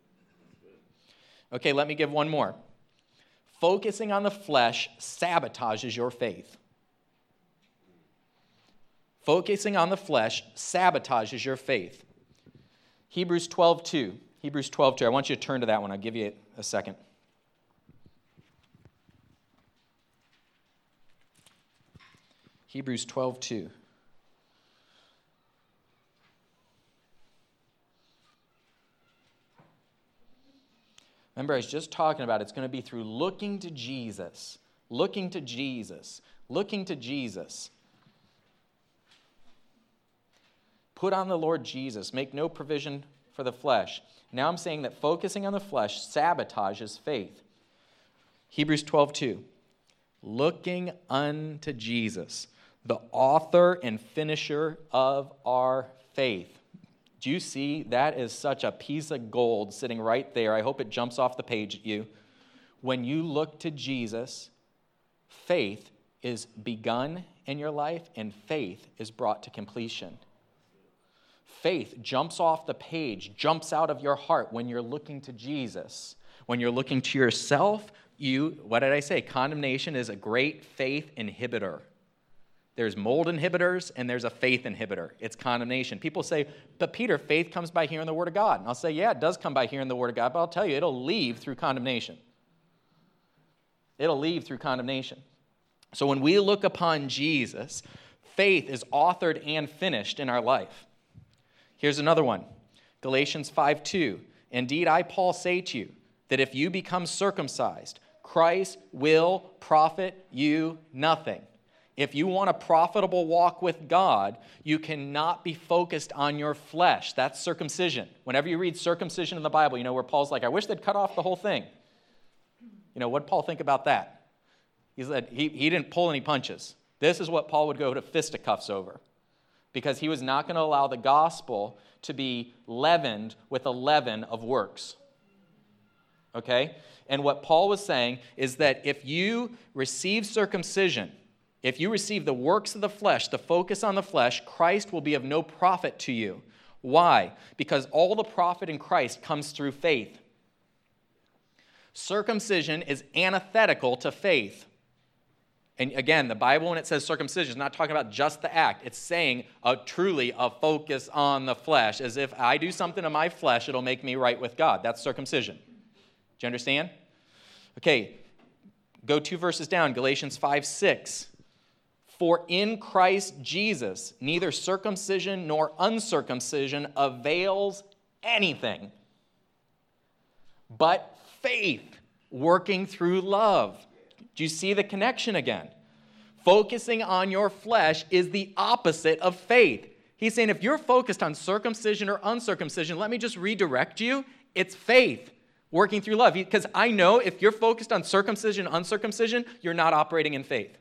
[SPEAKER 2] Okay, let me give one more. Focusing on the flesh sabotages your faith. Focusing on the flesh sabotages your faith. Hebrews 12:2. Hebrews 12:2. I want you to turn to that one. I'll give you a second. Hebrews 12:2. Remember, I was just talking about it's going to be through looking to Jesus. Looking to Jesus. Looking to Jesus. Put on the Lord Jesus. Make no provision for the flesh. Now I'm saying that focusing on the flesh sabotages faith. Hebrews 12:2. Looking unto Jesus, the author and finisher of our faith. Do you see? That is such a piece of gold sitting right there. I hope it jumps off the page at you. When you look to Jesus, faith is begun in your life and faith is brought to completion. Faith jumps off the page, jumps out of your heart when you're looking to Jesus. When you're looking to yourself, what did I say? Condemnation is a great faith inhibitor. There's mold inhibitors and there's a faith inhibitor. It's condemnation. People say, but Peter, faith comes by hearing the Word of God. And I'll say, yeah, it does come by hearing the Word of God, but I'll tell you, it'll leave through condemnation. It'll leave through condemnation. So when we look upon Jesus, faith is authored and finished in our life. Here's another one. Galatians 5:2. Indeed, I, Paul, say to you that if you become circumcised, Christ will profit you nothing. If you want a profitable walk with God, you cannot be focused on your flesh. That's circumcision. Whenever you read circumcision in the Bible, where Paul's like, I wish they'd cut off the whole thing. What did Paul think about that? He said he didn't pull any punches. This is what Paul would go to fisticuffs over, because he was not going to allow the gospel to be leavened with a leaven of works. Okay? And what Paul was saying is that if you receive circumcision, if you receive the works of the flesh, the focus on the flesh, Christ will be of no profit to you. Why? Because all the profit in Christ comes through faith. Circumcision is antithetical to faith. And again, the Bible, when it says circumcision, is not talking about just the act. It's saying truly a focus on the flesh, as if I do something to my flesh, it'll make me right with God. That's circumcision. Do you understand? Okay, go 2 verses down, Galatians 5:6. For in Christ Jesus, neither circumcision nor uncircumcision avails anything, but faith working through love. Do you see the connection again? Focusing on your flesh is the opposite of faith. He's saying if you're focused on circumcision or uncircumcision, let me just redirect you. It's faith working through love. Because I know if you're focused on circumcision, uncircumcision, you're not operating in faith.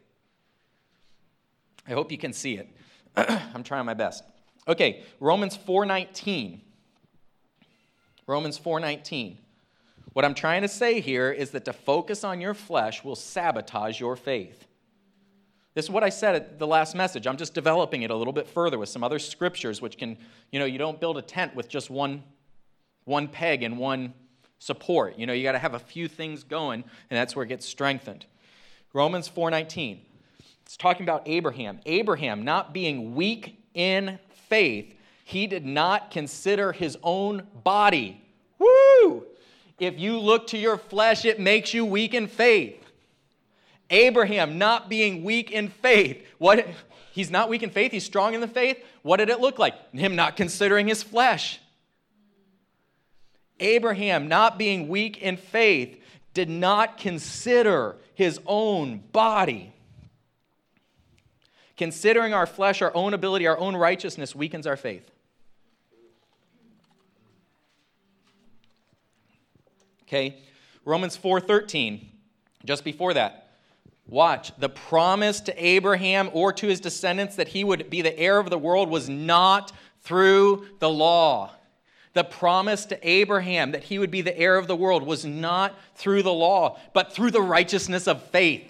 [SPEAKER 2] I hope you can see it. I'm trying my best. Okay, Romans 4:19. Romans 4:19. What I'm trying to say here is that to focus on your flesh will sabotage your faith. This is what I said at the last message. I'm just developing it a little bit further with some other scriptures which can, you don't build a tent with just one peg and one support. You got to have a few things going, and that's where it gets strengthened. Romans 4:19. It's talking about Abraham. Abraham, not being weak in faith, he did not consider his own body. Woo! If you look to your flesh, it makes you weak in faith. Abraham not being weak in faith. What? He's not weak in faith. He's strong in the faith. What did it look like? Him not considering his flesh. Abraham not being weak in faith did not consider his own body. Considering our flesh, our own ability, our own righteousness weakens our faith. Okay, Romans 4:13, just before that. Watch, the promise to Abraham or to his descendants that he would be the heir of the world was not through the law. The promise to Abraham that he would be the heir of the world was not through the law, but through the righteousness of faith.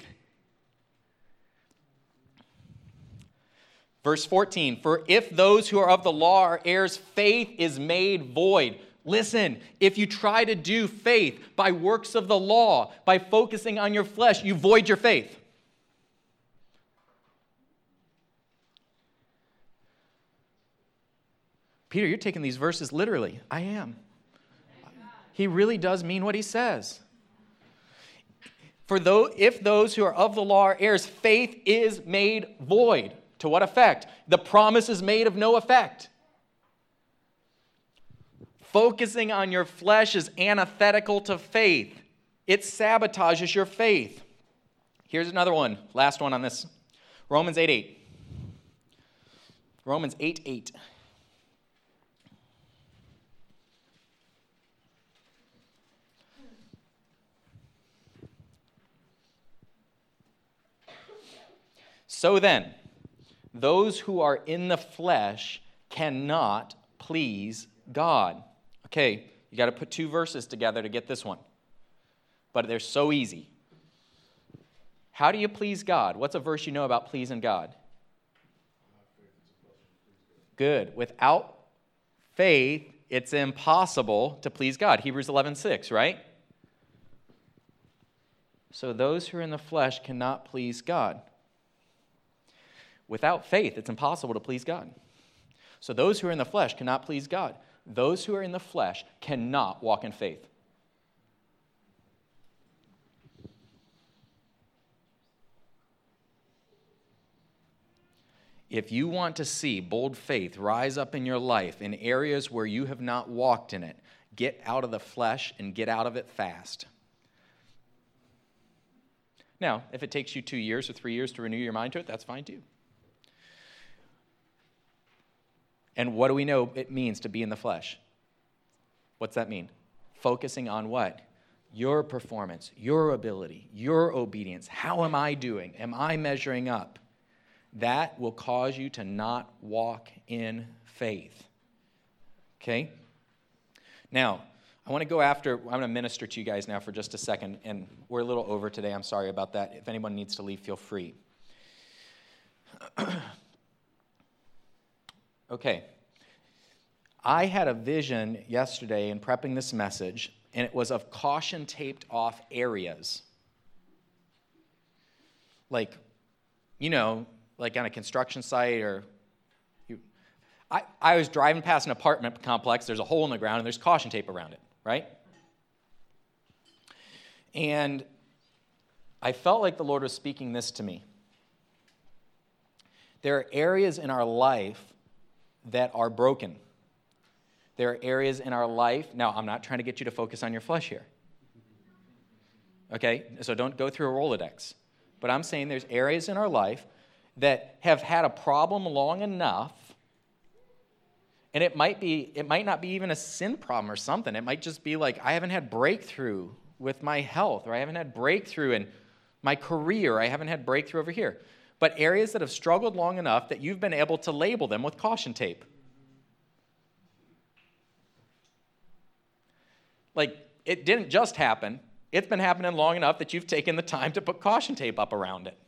[SPEAKER 2] Verse 14, for if those who are of the law are heirs, faith is made void. Listen, if you try to do faith by works of the law, by focusing on your flesh, you void your faith. Peter, you're taking these verses literally. I am. He really does mean what he says. If those who are of the law are heirs, faith is made void. To what effect? The promise is made of no effect. Focusing on your flesh is antithetical to faith. It sabotages your faith. Here's another one. Last one on this. Romans 8:8. Romans 8:8. So then, those who are in the flesh cannot please God. Okay, you got to put two verses together to get this one. But they're so easy. How do you please God? What's a verse you know about pleasing God? Good. Without faith, it's impossible to please God. Hebrews 11:6, right? So those who are in the flesh cannot please God. Without faith, it's impossible to please God. So those who are in the flesh cannot please God. Those who are in the flesh cannot walk in faith. If you want to see bold faith rise up in your life in areas where you have not walked in it, get out of the flesh and get out of it fast. Now, if it takes you 2 years or 3 years to renew your mind to it, that's fine too. And what do we know it means to be in the flesh? What's that mean? Focusing on what? Your performance, your ability, your obedience. How am I doing? Am I measuring up? That will cause you to not walk in faith. Okay? Now, I want to go after, I'm going to minister to you guys now for just a second, and we're a little over today. I'm sorry about that. If anyone needs to leave, feel free. Okay. I had a vision yesterday in prepping this message, and it was of caution taped off areas. Like, like on a construction site or... I was driving past an apartment complex. There's a hole in the ground, and there's caution tape around it, right? And I felt like the Lord was speaking this to me. There are areas in our life that are broken. There are areas in our life, now I'm not trying to get you to focus on your flesh here. Okay, so don't go through a Rolodex. But I'm saying there's areas in our life that have had a problem long enough, and it might not be even a sin problem or something. It might just be like, I haven't had breakthrough with my health, or I haven't had breakthrough in my career, I haven't had breakthrough over here. But areas that have struggled long enough that you've been able to label them with caution tape. Like, it didn't just happen. It's been happening long enough that you've taken the time to put caution tape up around it.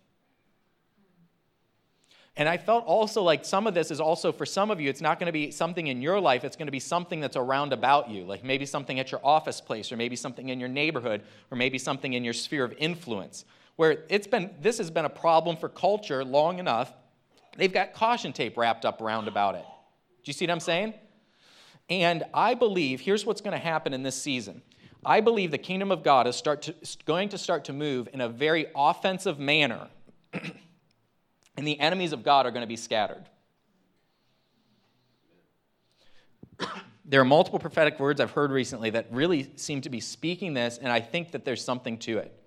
[SPEAKER 2] And I felt also like some of this is also, for some of you, it's not going to be something in your life, it's going to be something that's around about you, like maybe something at your office place, or maybe something in your neighborhood, or maybe something in your sphere of influence, where this has been a problem for culture long enough. They've got caution tape wrapped up around about it. Do you see what I'm saying? And I believe, here's what's going to happen in this season. I believe the kingdom of God is going to start to move in a very offensive manner. And the enemies of God are going to be scattered. There are multiple prophetic words I've heard recently that really seem to be speaking this, and I think that there's something to it.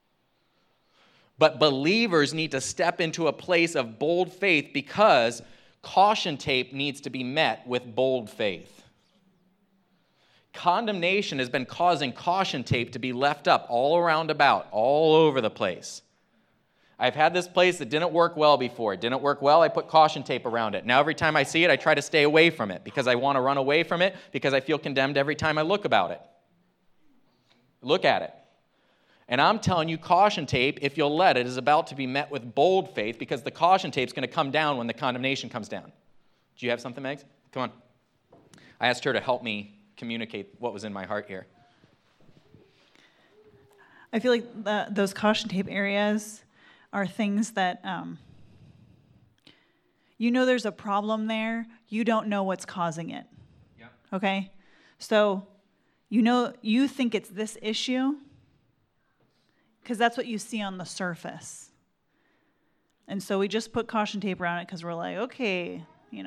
[SPEAKER 2] But believers need to step into a place of bold faith because caution tape needs to be met with bold faith. Condemnation has been causing caution tape to be left up all around about, all over the place. I've had this place that didn't work well before. It didn't work well, I put caution tape around it. Now every time I see it, I try to stay away from it because I want to run away from it because I feel condemned every time I look at it. And I'm telling you, caution tape, if you'll let it, is about to be met with bold faith because the caution tape's going to come down when the condemnation comes down. Do you have something, Megs? Come on. I asked her to help me communicate what was in my heart here.
[SPEAKER 1] I feel like those caution tape areas are things that you know there's a problem there. You don't know what's causing it. Yeah. Okay? So you think it's this issue because that's what you see on the surface. And so we just put caution tape around it because we're like, okay,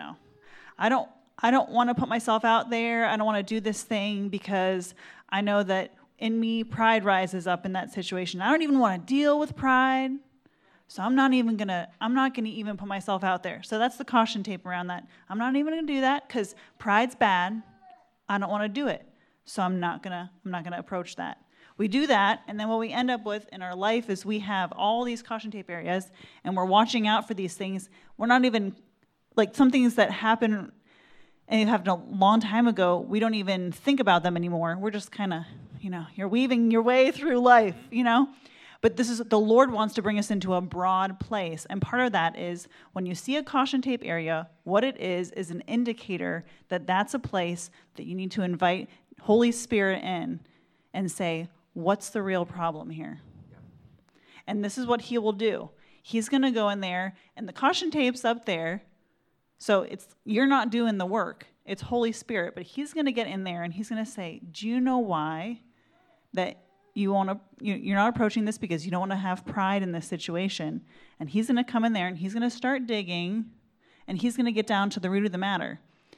[SPEAKER 1] I don't want to put myself out there. I don't want to do this thing because I know that in me pride rises up in that situation. I don't even want to deal with pride. So I'm not going to even put myself out there. So that's the caution tape around that. I'm not even going to do that because pride's bad. I don't want to do it. So I'm not going to approach that. We do that, and then what we end up with in our life is we have all these caution tape areas, and we're watching out for these things. We're not even, like some things that happen and it happened a long time ago, we don't even think about them anymore. We're just kind of, you're weaving your way through life, But the Lord wants to bring us into a broad place. And part of that is when you see a caution tape area, what it is an indicator that that's a place that you need to invite Holy Spirit in and say, what's the real problem here? Yeah. And this is what he will do. He's going to go in there, and the caution tape's up there. So you're not doing the work. It's Holy Spirit. But he's going to get in there, and he's going to say, do you know why that you're not approaching this because you don't want to have pride in this situation? And he's going to come in there, and he's going to start digging, and he's going to get down to the root of the matter.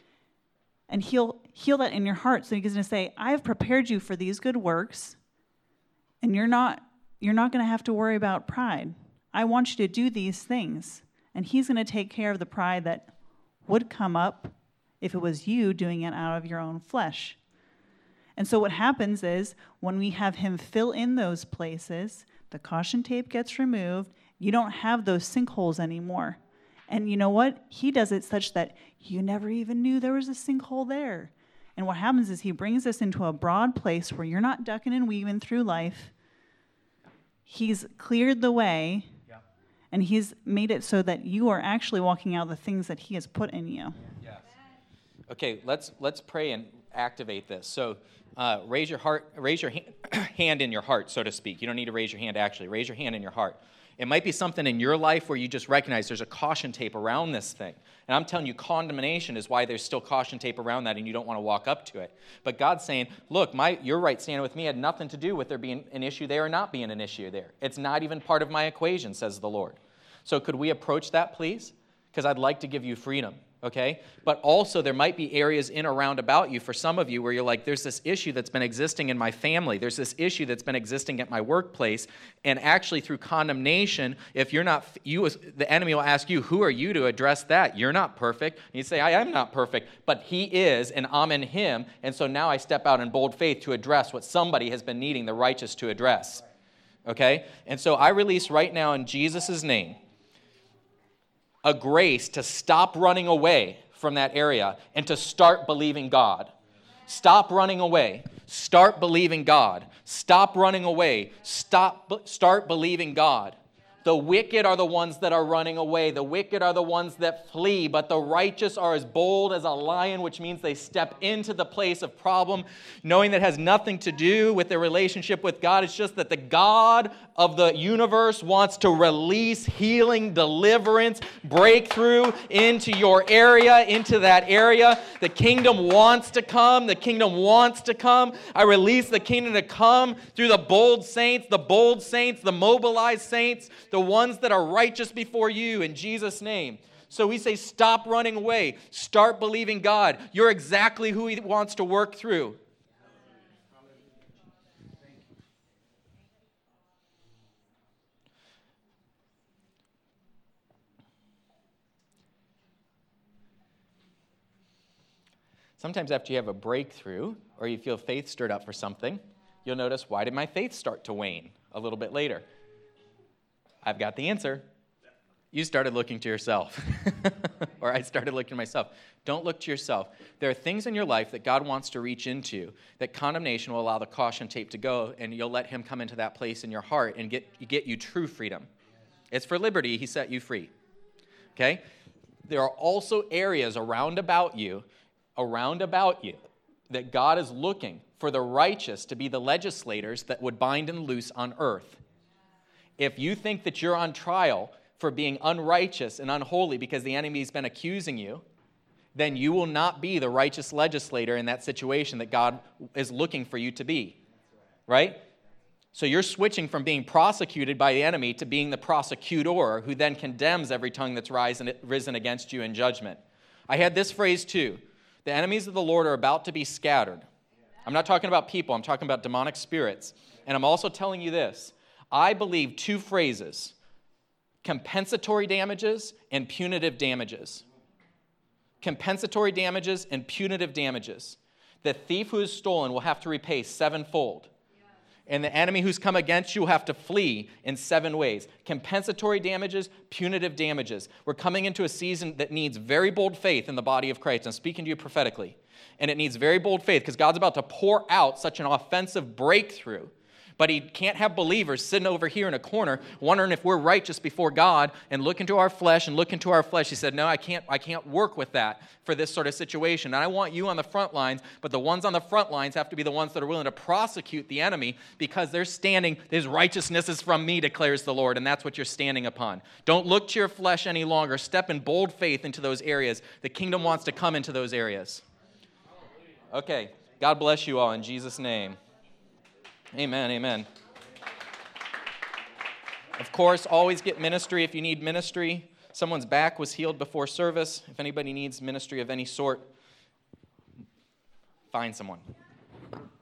[SPEAKER 1] And he'll heal that in your heart. So he's going to say, I have prepared you for these good works, and you're not going to have to worry about pride. I want you to do these things. And he's going to take care of the pride that would come up if it was you doing it out of your own flesh. And so what happens is when we have him fill in those places, the caution tape gets removed. You don't have those sinkholes anymore. And you know what? He does it such that you never even knew there was a sinkhole there. And what happens is he brings us into a broad place where you're not ducking and weaving through life. He's cleared the way, and he's made it so that you are actually walking out the things that he has put in you.
[SPEAKER 2] Yes. Okay, let's pray and activate this. So raise your hand in your heart, so to speak. You don't need to raise your hand actually. Raise your hand in your heart. It might be something in your life where you just recognize there's a caution tape around this thing. And I'm telling you, condemnation is why there's still caution tape around that and you don't want to walk up to it. But God's saying, look, your right standing with me had nothing to do with there being an issue there or not being an issue there. It's not even part of my equation, says the Lord. So could we approach that, please? Because I'd like to give you freedom. Okay? But also there might be areas in or around about you for some of you where you're like, there's this issue that's been existing in my family. There's this issue that's been existing at my workplace. And actually through condemnation, if you're not, the enemy will ask you, who are you to address that? You're not perfect. And you say, I am not perfect, but he is, and I'm in him. And so now I step out in bold faith to address what somebody has been needing the righteous to address. Okay? And so I release right now in Jesus' name a grace to stop running away from that area and to start believing God. Stop running away. Start believing God. Stop running away. Start believing God. The wicked are the ones that are running away. The wicked are the ones that flee, but the righteous are as bold as a lion, which means they step into the place of problem, knowing that it has nothing to do with their relationship with God. It's just that the God of the universe wants to release healing, deliverance, breakthrough into your area, into that area. The kingdom wants to come. The kingdom wants to come. I release the kingdom to come through the bold saints, the mobilized saints, the ones that are righteous before you in Jesus' name. So we say, stop running away. Start believing God. You're exactly who He wants to work through. Sometimes after you have a breakthrough or you feel faith stirred up for something, you'll notice, why did my faith start to wane a little bit later? I've got the answer. You started looking to yourself. Or I started looking to myself. Don't look to yourself. There are things in your life that God wants to reach into, that condemnation will allow the caution tape to go, and you'll let Him come into that place in your heart and get you true freedom. It's for liberty He set you free. Okay? There are also areas around about you that God is looking for the righteous to be the legislators that would bind and loose on earth. If you think that you're on trial for being unrighteous and unholy because the enemy's been accusing you, then you will not be the righteous legislator in that situation that God is looking for you to be. Right? So you're switching from being prosecuted by the enemy to being the prosecutor who then condemns every tongue that's risen against you in judgment. I had this phrase too. The enemies of the Lord are about to be scattered. I'm not talking about people. I'm talking about demonic spirits. And I'm also telling you this. I believe two phrases: compensatory damages and punitive damages. Compensatory damages and punitive damages. The thief who is stolen will have to repay sevenfold. And the enemy who's come against you will have to flee in 7 ways. Compensatory damages, punitive damages. We're coming into a season that needs very bold faith in the body of Christ. I'm speaking to you prophetically. And it needs very bold faith because God's about to pour out such an offensive breakthrough. But He can't have believers sitting over here in a corner wondering if we're righteous before God and look into our flesh and look into our flesh. He said, no, I can't work with that for this sort of situation. And I want you on the front lines, but the ones on the front lines have to be the ones that are willing to prosecute the enemy because they're standing, His righteousness is from me, declares the Lord, and that's what you're standing upon. Don't look to your flesh any longer. Step in bold faith into those areas. The kingdom wants to come into those areas. Okay, God bless you all in Jesus' name. Amen, amen. Of course, always get ministry if you need ministry. Someone's back was healed before service. If anybody needs ministry of any sort, find someone.